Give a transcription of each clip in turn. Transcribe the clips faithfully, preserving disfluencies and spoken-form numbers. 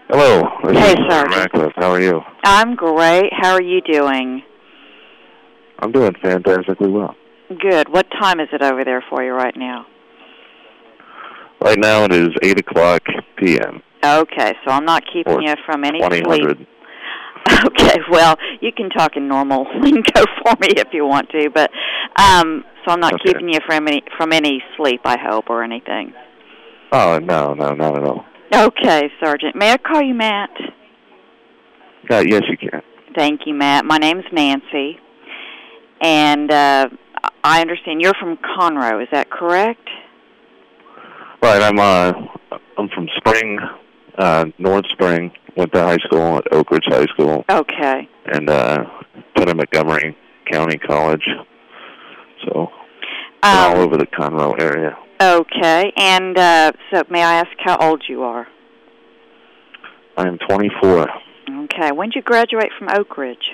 Hello. This Hey, is Sergeant. Radcliffe. How are you? I'm great. How are you doing? I'm doing fantastically well. Good. What time is it over there for you right now? Right now it is eight o'clock p m Okay, so I'm not keeping Or you from any twenty sleep. hundred. Okay, well, you can talk in normal lingo for me if you want to, but um, so I'm not Okay. keeping you from any from any sleep, I hope, or anything. Oh, no, no, not at all. Okay, Sergeant. May I call you Matt? Uh, yes, you can. Thank you, Matt. My name's Nancy, and uh, I understand you're from Conroe. Is that correct? Right, I'm uh, I'm from Spring, uh, North Spring. Went to high school at Oak Ridge High School. Okay. And uh, went to Montgomery County College. So, Um, all over the Conroe area. Okay, and uh, so may I ask how old you are? I am twenty-four. Okay, when did you graduate from Oak Ridge?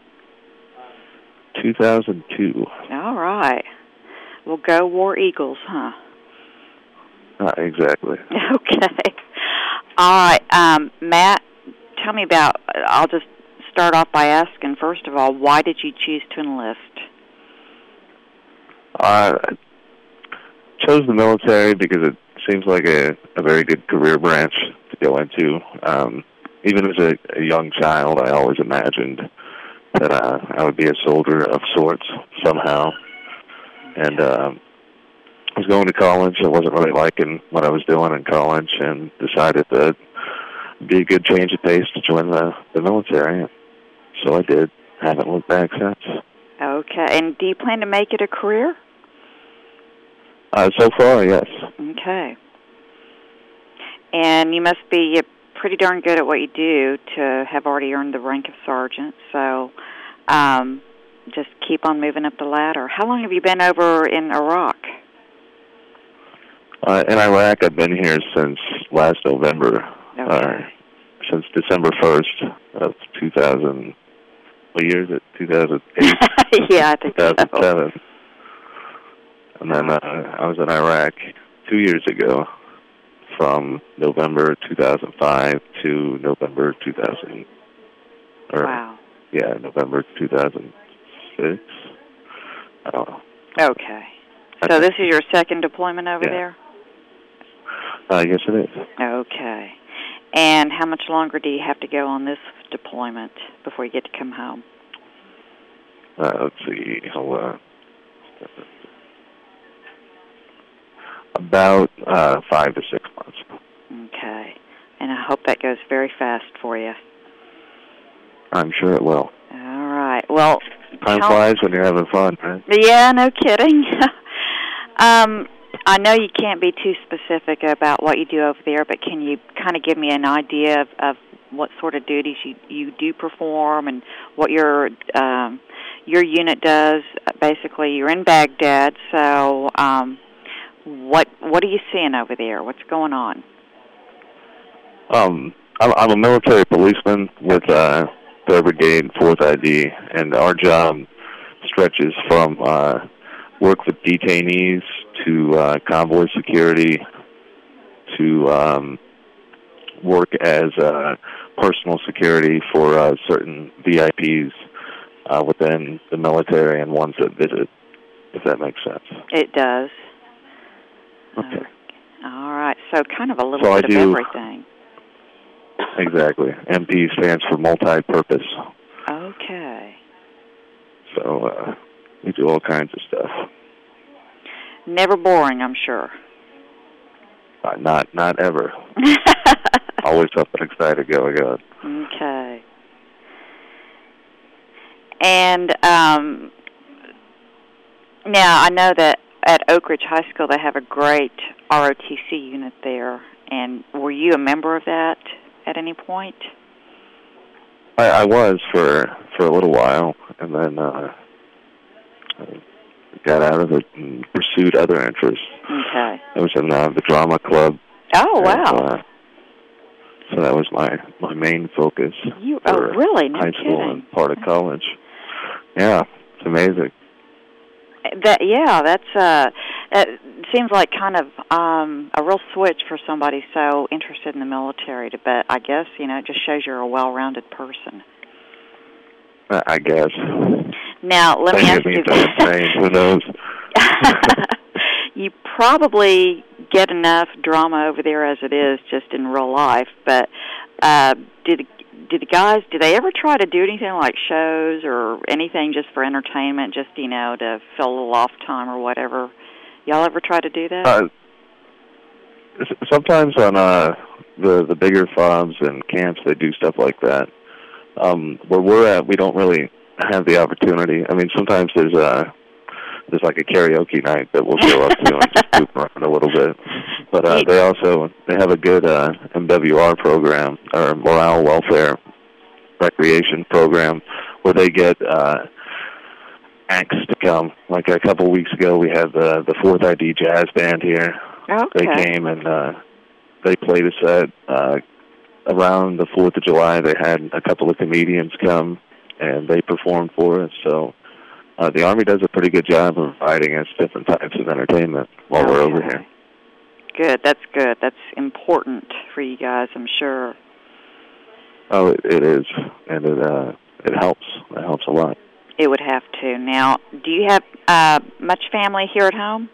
two thousand two. All right. Well, go War Eagles, huh? Uh, exactly. Okay. All right, um, Matt, tell me about, I'll just start off by asking, first of all, why did you choose to enlist? Uh, I chose the military because it seems like a, a very good career branch to go into. Um, even as a, a young child, I always imagined that uh, I would be a soldier of sorts somehow. And uh, I was going to college. I wasn't really liking what I was doing in college and decided that it'd be a good change of pace to join the, the military. So I did. Haven't looked back since. Okay, and do you plan to make it a career? Uh, so far, yes. Okay. And you must be pretty darn good at what you do to have already earned the rank of sergeant. So um, just keep on moving up the ladder. How long have you been over in Iraq? Uh, in Iraq, I've been here since last November. Okay. Uh, since December first of two thousand. What year is it? two thousand eight? Yeah, I think two thousand seven. so. And then uh, I was in Iraq two years ago, from November two thousand five to November two thousand. Or, Wow. Yeah, November two thousand six. I don't know. Okay. So this is your second deployment over Yeah. there? Uh, yes, it is. Okay. And how much longer do you have to go on this deployment before you get to come home? Uh, let's see. Hold on. About uh, five to six months. Okay. And I hope that goes very fast for you. I'm sure it will. All right. Well, Time tell- flies when you're having fun, right? Yeah, no kidding. um, I know you can't be too specific about what you do over there, but can you kind of give me an idea of, of what sort of duties you, you do perform and what your um, your unit does? Basically, you're in Baghdad, so um, what what are you seeing over there? What's going on? Um, I'm, I'm a military policeman with uh, third Brigade, fourth I D, and our job stretches from uh, work with detainees to uh, convoy security to um, work as uh, personal security for uh, certain V I Ps uh, within the military and ones that visit, if that makes sense. It does. Okay. Uh, all right. So kind of a little So bit I of do- everything. Exactly. M P stands for multi-purpose. Okay. So uh, we do all kinds of stuff. Never boring, I'm sure. Uh, not not ever. Always something exciting going on. Okay. And um, now I know that at Oak Ridge High School they have a great R O T C unit there. And were you a member of that at any point? I, I was for for a little while, and then uh, I got out of it and pursued other interests. Okay. I was in uh, the drama club. Oh, and, wow. Uh, so that was my, my main focus. You, oh, for really? No high school kidding. and part of college. Yeah, it's amazing. That yeah, that's uh It seems like kind of um, a real switch for somebody so interested in the military. To, but I guess, you know, it just shows you're a well-rounded person. Uh, I guess. Now, let me ask you this. Who knows? You probably get enough drama over there as it is, just in real life. But uh, did did the guys? Did they ever try to do anything like shows or anything just for entertainment, just you know, to fill a little off time or whatever? Y'all ever try to do that? Uh, sometimes on uh, the the bigger FOBs and camps, they do stuff like that. Um, where we're at, we don't really have the opportunity. I mean, sometimes there's a there's like a karaoke night that we'll show up to and just poop around a little bit. But uh, they also they have a good uh, M W R program, or morale welfare recreation program, where they get uh, acts to come. Like a couple weeks ago, we had the the Fourth I D Jazz Band here. Okay. They came and uh, they played a set. Uh, around the Fourth of July, they had a couple of comedians come and they performed for us. So uh, the Army does a pretty good job of providing us different types of entertainment while okay. we're over here. Good. That's good. That's important for you guys, I'm sure. Oh, it, it is, and it uh, it helps. It helps a lot. It would have to. Now, do you have uh, much family here at home?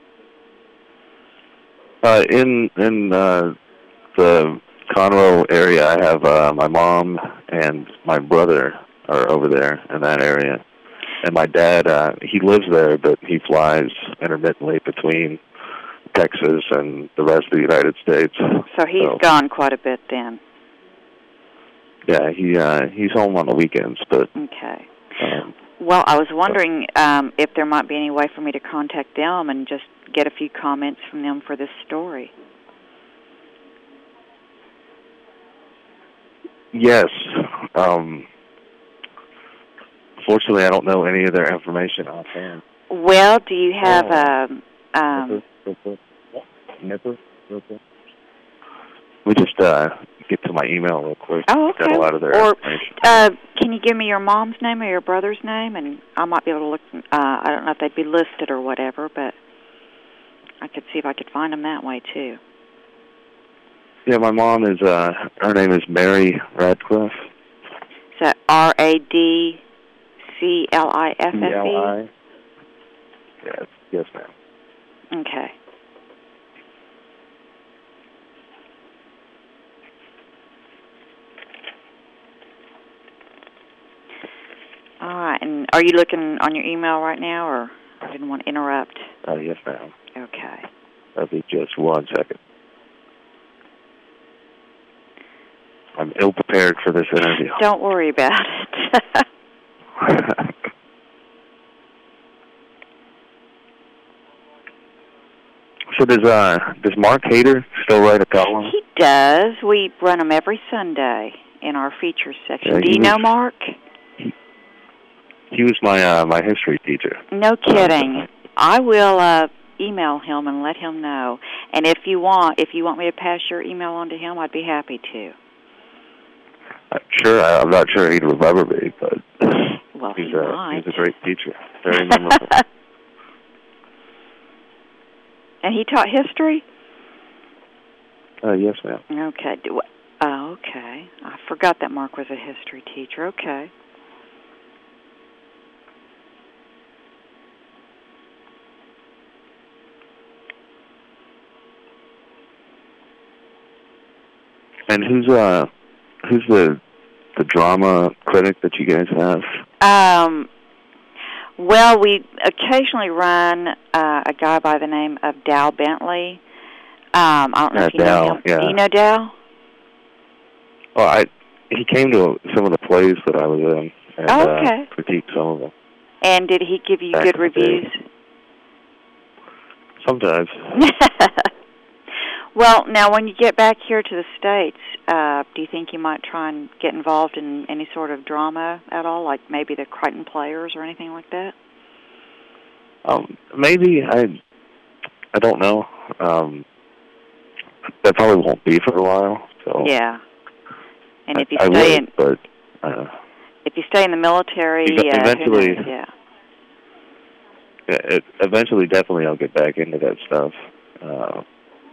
Uh, in in uh, the Conroe area, I have uh, my mom and my brother are over there in that area, and my dad uh, he lives there, but he flies intermittently between Texas and the rest of the United States. So he's so, gone quite a bit then. Yeah, he uh, he's home on the weekends, but okay. Um, well, I was wondering um, if there might be any way for me to contact them and just get a few comments from them for this story. Yes. Um, fortunately, I don't know any of their information offhand. Well, do you have a... Uh, um, Nipper? Nipper? We just uh, get to my email real quick. Oh, okay. Got a lot of their or information. Uh, can you give me your mom's name or your brother's name, and I might be able to look. Uh, I don't know if they'd be listed or whatever, but I could see if I could find them that way too. Yeah, my mom is. Uh, her name is Mary Radcliffe. Is that R A D C L I F F E? C L I. Yes, yes, ma'am. Okay. All right, and are you looking on your email right now, or I didn't want to interrupt? Uh, yes, ma'am. Okay. That'll be just one second. I'm ill-prepared for this interview. Don't worry about it. So does uh does Mark Hader still write a column? He does. We run them every Sunday in our features section. Yeah, Do you was, know Mark? He, he was my uh, my history teacher. No kidding. I will uh, email him and let him know. And if you want, if you want me to pass your email on to him, I'd be happy to. Uh, sure, I, I'm not sure he'd remember me, but well, he's he a might. he's a great teacher. Very memorable. And he taught history? Uh, yes, ma'am. Okay. Do, oh, okay. I forgot that Mark was a history teacher. Okay. And who's uh who's the the drama critic that you guys have? Um. Well, we occasionally run uh, a guy by the name of Dow Bentley. Um, I don't know yeah, if you Dow, know him. Yeah. Do you know Dow? Oh, I he came to some of the plays that I was in and oh, okay. uh, critiqued some of them. And did he give you Back good reviews? Sometimes. Well, now when you get back here to the States, uh, do you think you might try and get involved in any sort of drama at all, like maybe the Crichton Players or anything like that? Um, maybe. I I don't know. Um, that probably won't be for a while. So yeah. And if you I, stay I would, in, but uh, if you stay in the military, eventually, uh, who knows? yeah. it, eventually, definitely, I'll get back into that stuff. Uh,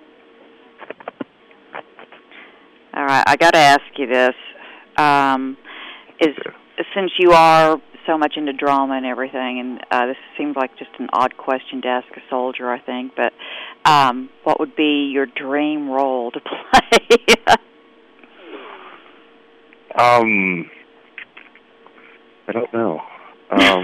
All right, I got to ask you this: um, is since you are so much into drama and everything, and uh, this seems like just an odd question to ask a soldier, I think, but um, what would be your dream role to play? um, I don't know. Um,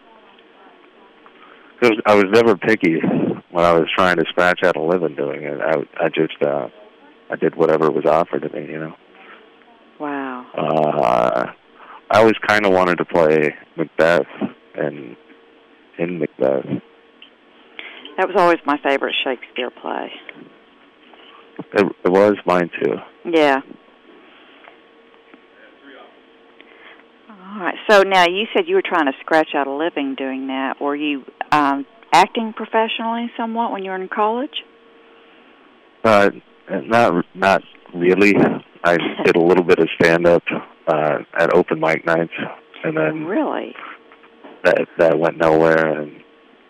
cause I was never picky when I was trying to scratch out a living doing it. I, I just, uh, I did whatever was offered to me, you know. Wow. Uh, I always kind of wanted to play Macbeth and in Macbeth. That was always my favorite Shakespeare play. It, it was mine too. Yeah. All right. So now you said you were trying to scratch out a living doing that. Were you um, acting professionally somewhat when you were in college? Uh, not not really. I did a little bit of stand-up uh, at open mic nights, and then really that that went nowhere. And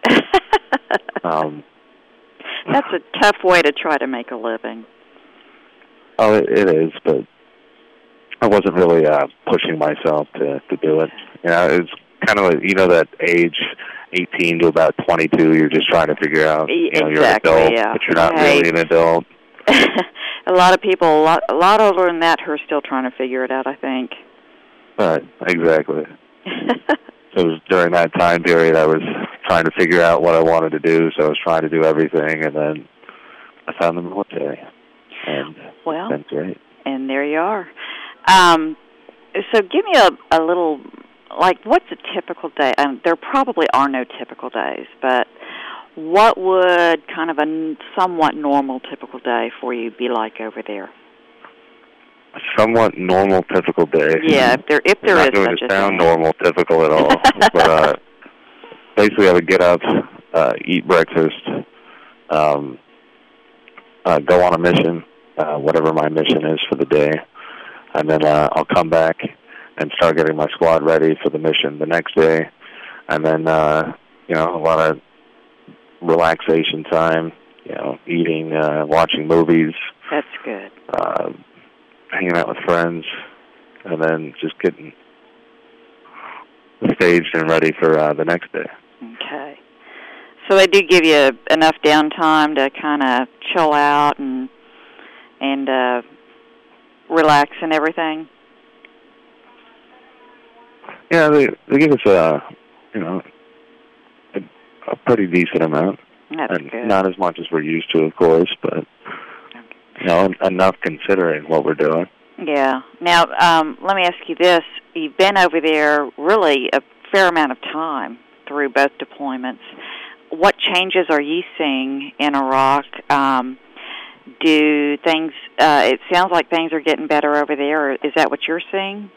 um, that's a tough way to try to make a living. Oh, it, it is, but I wasn't really uh, pushing myself to to do it. You know, it's kind of a, you know that age, eighteen to about twenty-two. You're just trying to figure out, you know, exactly, you're an adult, yeah. but you're not hey. really an adult. A lot of people, a lot, a lot older than that, who are still trying to figure it out, I think. Right, exactly. So it was during that time period I was trying to figure out what I wanted to do, so I was trying to do everything, and then I found the military. And well, that's great. And there you are. Um, so give me a, a little, like, what's a typical day? Um, there probably are no typical days, but what would kind of a somewhat normal typical day for you be like over there? A somewhat normal typical day. Yeah, if there if there is such a thing. Not going to sound normal typical at all. But uh, basically, I would get up, uh, eat breakfast, um, uh, go on a mission, uh, whatever my mission is for the day, and then uh, I'll come back and start getting my squad ready for the mission the next day, and then uh, you know a lot of relaxation time, you know, eating, uh, watching movies. That's good. Uh, hanging out with friends, and then just getting staged and ready for uh, the next day. Okay. So they do give you enough downtime to kind of chill out and and uh, relax and everything? Yeah, they, they give us a, you know, a, a pretty decent amount. That's and good. Not as much as we're used to, of course, but you know, enough considering what we're doing. Yeah. Now, um, let me ask you this. You've been over there really a fair amount of time through both deployments. What changes are you seeing in Iraq? Um, do things, uh, it sounds like things are getting better over there. Is that what you're seeing?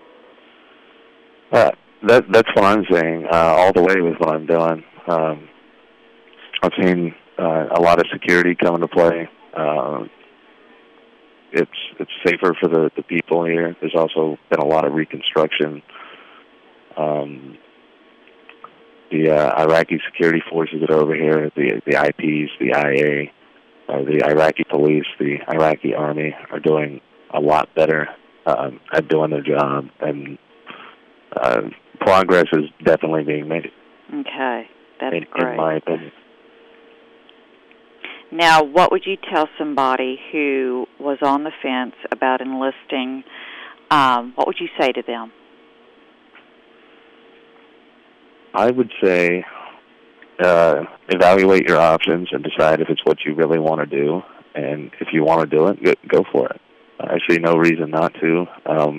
Uh, that, that's what I'm saying, uh, all the way with what I'm doing. Um, I've seen uh, a lot of security come into play. Uh, It's it's safer for the, the people here. There's also been a lot of reconstruction. Um, the uh, Iraqi security forces that are over here, the the I Ps, the I A, uh, the Iraqi police, the Iraqi army are doing a lot better um, at doing their job, and uh, progress is definitely being made. Okay, that's in, great. In my opinion. Now, what would you tell somebody who was on the fence about enlisting? Um, what would you say to them? I would say uh, evaluate your options and decide if it's what you really want to do. And if you want to do it, go, go for it. I see no reason not to. Um,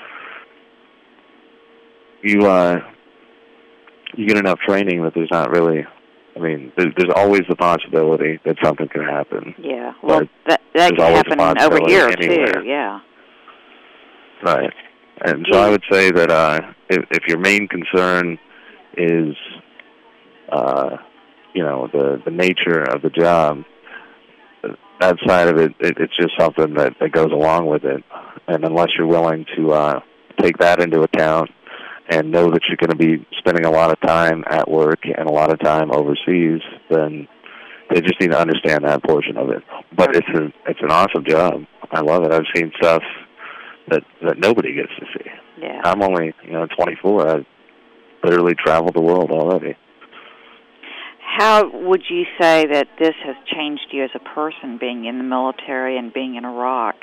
you uh, you get enough training that there's not really... I mean, there's, there's always the possibility that something can happen. Yeah, well, but that that can happen over here, anywhere. too, yeah. Right. And yeah. so I would say that uh, if, if your main concern is, uh, you know, the, the nature of the job, that side of it, it, it's just something that, that goes along with it. And unless you're willing to uh, take that into account and know that you're going to be spending a lot of time at work and a lot of time overseas, then they just need to understand that portion of it. But it's a it's an awesome job. I love it. I've seen stuff that that nobody gets to see. Yeah. I'm only you know twenty-four. I've literally traveled the world already. How would you say that this has changed you as a person, being in the military and being in Iraq?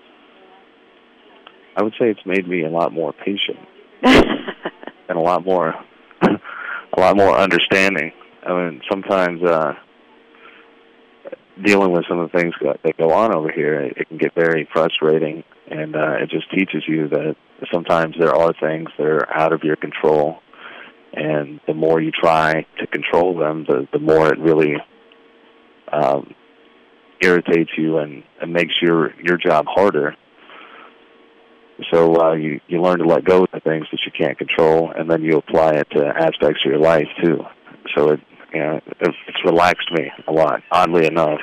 I would say it's made me a lot more patient and a lot more, a lot more understanding. I mean, sometimes uh, dealing with some of the things that go on over here, it can get very frustrating, and uh, it just teaches you that sometimes there are things that are out of your control, and the more you try to control them, the, the more it really um, irritates you and, and makes your, your job harder. So uh, you, you learn to let go of the things that you can't control, and then you apply it to aspects of your life, too. So it, you know, it, it's relaxed me a lot, oddly enough.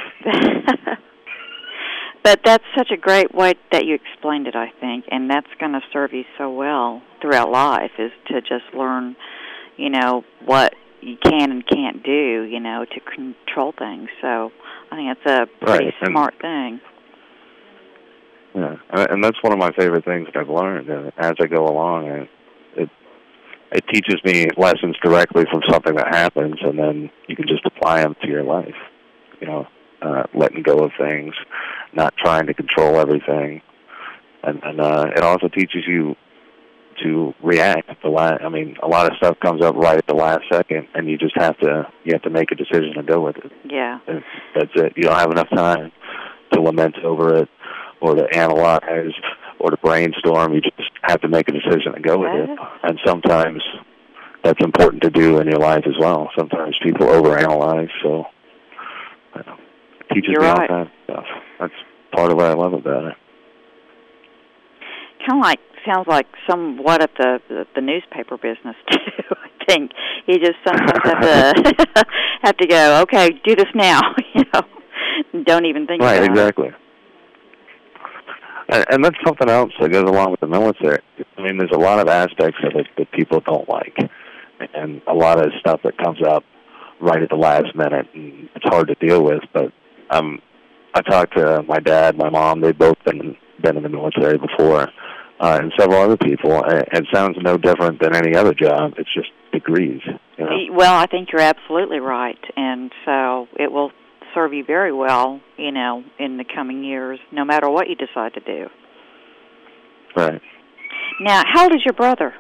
But that's such a great way that you explained it, I think, and that's going to serve you so well throughout life, is to just learn, you know, what you can and can't do, you know, to control things. So I think that's a pretty right. smart and, thing. Yeah, and that's one of my favorite things that I've learned. And as I go along, it, it it teaches me lessons directly from something that happens, and then you can just apply them to your life. You know, uh, letting go of things, not trying to control everything, and, and uh, it also teaches you to react. At the la- I mean, a lot of stuff comes up right at the last second, and you just have to you have to make a decision and go with it. Yeah, and that's it. You don't have enough time to lament over it, or to analyze, or to brainstorm. You just have to make a decision and go with it. And sometimes that's important to do in your life as well. Sometimes people overanalyze, so you know, it teaches You're me all right. kinds of stuff. That's part of what I love about it. Kind of like, sounds like somewhat of the, the, the newspaper business, too, I think. You just sometimes have to, have to go, okay, do this now, you know. Don't even think right, about exactly. it. And, and that's something else that goes along with the military. I mean, there's a lot of aspects of it that people don't like, and a lot of stuff that comes up right at the last minute, and it's hard to deal with. But um, I talked to my dad, my mom. They've both been been in the military before, uh, and several other people. And it sounds no different than any other job. It's just degrees. You know? Well, I think you're absolutely right, and so it will serve you very well, you know, in the coming years, no matter what you decide to do. Right. Now, how old is your brother?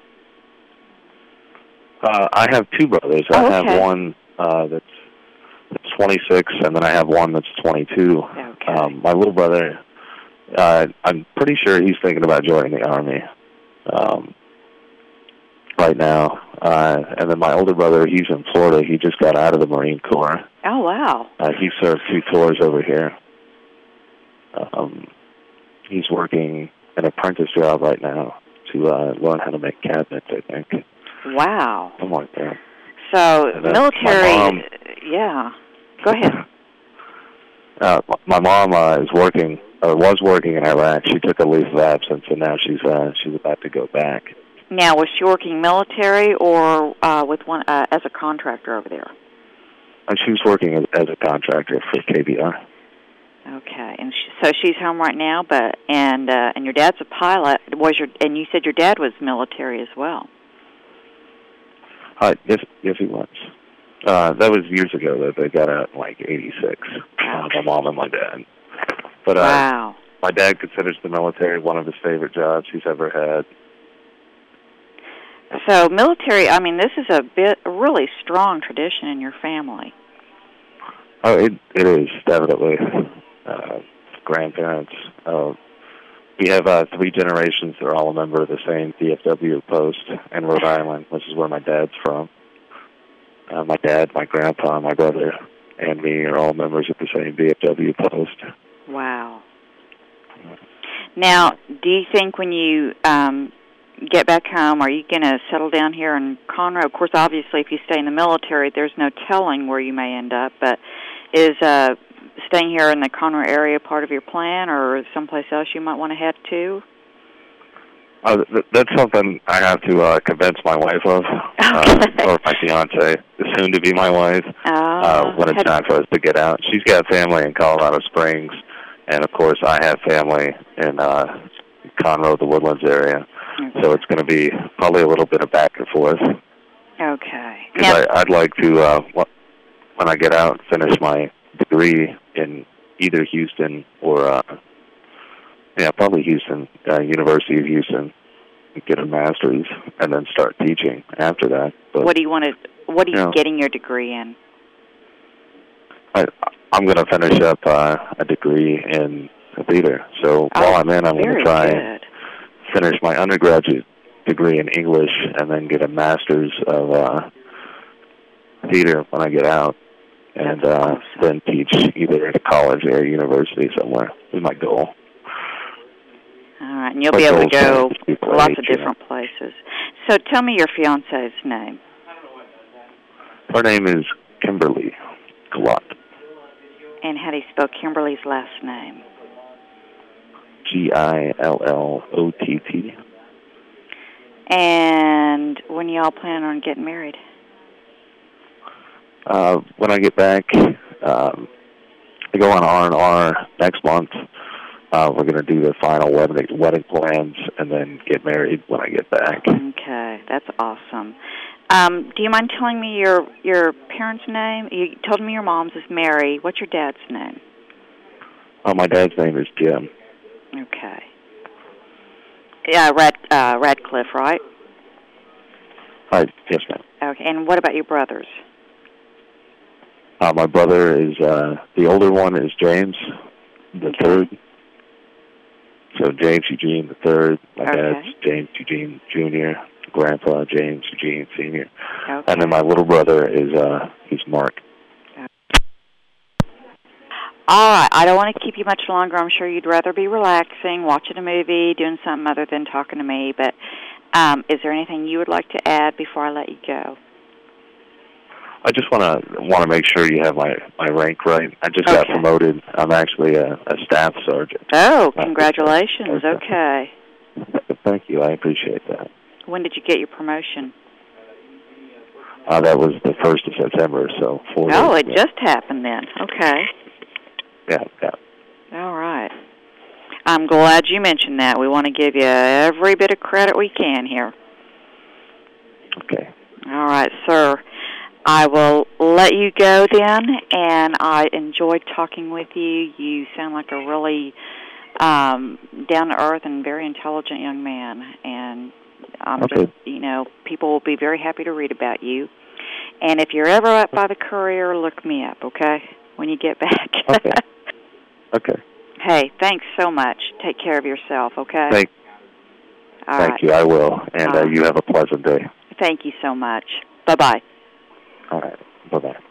Uh, I have two brothers. Oh, I okay. have one uh, that's, that's twenty-six, and then I have one that's twenty-two. Okay. Um, my little brother, uh, I'm pretty sure he's thinking about joining the Army um, right now. Uh, and then my older brother, he's in Florida. He just got out of the Marine Corps. Oh, wow. Uh, he served two tours over here. Um, he's working an apprentice job right now to uh, learn how to make cabinets, I think. Wow. Something like that. So, And, uh, military, my mom, yeah. Go ahead. Uh, my mom uh, is working, or was working in Iraq. She took a leave of absence, and now she's uh, she's about to go back. Now, was she working military or uh, with one uh, as a contractor over there? And she was working as, as a contractor for K B R. Okay, and she, so she's home right now. But and uh, and your dad's a pilot. Was your and you said your dad was military as well? Uh, yes, yes, he was. Uh, that was years ago. That they got out in like eighty-six. Uh, my mom and my dad. But uh, wow. My dad considers the military one of his favorite jobs he's ever had. So military, I mean, this is a bit a really strong tradition in your family. Oh, it it is definitely. Uh, grandparents. Uh, we have uh, three generations that are all a member of the same D F W post in Rhode Island, which is where my dad's from. Uh, my dad, my grandpa, my brother, and me are all members of the same D F W post. Wow. Now, do you think when you um, get back home, are you going to settle down here in Conroe? Of course, obviously, if you stay in the military, there's no telling where you may end up, but is uh, staying here in the Conroe area part of your plan, or someplace else you might want to head to? Uh, th- that's something I have to uh, convince my wife of, Okay. uh, or my fiance, soon to be my wife, Oh, uh, when it's time for us to get out. She's got family in Colorado Springs, and of course I have family in uh, Conroe, the Woodlands area. okay. So it's going to be probably a little bit of back and forth. Okay. Because I'd like to, uh, when I get out, finish my degree in either Houston or, uh, yeah, probably Houston, uh, University of Houston, get a master's, and then start teaching after that. But, what do you want to? What are you, you know, getting your degree in? I, I'm going to finish up uh, a degree in theater. So Oh, while I'm in, I'm going to very try good. and finish my undergraduate degree in English, and then get a master's of uh, theater when I get out, and That's uh, awesome. then teach either at a college or a university somewhere. Is my goal. All right, and you'll My be able to goal go is to be lots great, of you different places. So tell me your fiance's name. Her name is Kimberly Glott. And how do you spell Kimberly's last name? G I L L O T T. And when y'all plan on getting married? Uh, when I get back, um, I go on R and R next month. Uh, we're going to do the final wedding, wedding plans and then get married when I get back. Okay, that's awesome. Um, do you mind telling me your your parents' name? You told me your mom's is Mary. What's your dad's name? Uh, my dad's name is Jim. Okay. Yeah, Rad, uh, Radcliffe, right? Hi, yes, ma'am. Okay, and what about your brothers? Uh, my brother is, uh, the older one is James, the Okay. third. So James Eugene the third. My Okay. dad's James Eugene Junior Grandpa James Eugene Senior Okay. And then my little brother is, uh, he's Mark. All right, I don't want to keep you much longer. I'm sure you'd rather be relaxing, watching a movie, doing something other than talking to me. But um, is there anything you would like to add before I let you go? I just want to want to make sure you have my, my rank right. I just got Okay. promoted. I'm actually a, a staff sergeant. Oh, congratulations. Okay. Thank you. I appreciate that. When did you get your promotion? Uh, that was the first of September, so four Oh, days it ago. just happened then. Okay. Yeah, yeah. All right. I'm glad you mentioned that. We want to give you every bit of credit we can here. Okay. All right, sir. I will let you go then, and I enjoyed talking with you. You sound like a really um, down-to-earth and very intelligent young man, and I'm Okay. just, you know, people will be very happy to read about you. And if you're ever up by the Courier, look me up, okay, when you get back. Okay. Okay. Hey, thanks so much. Take care of yourself, okay? Thank, All thank right. you. I will. And uh, Uh, you have a pleasant day. Thank you so much. Bye-bye. All right. Bye-bye.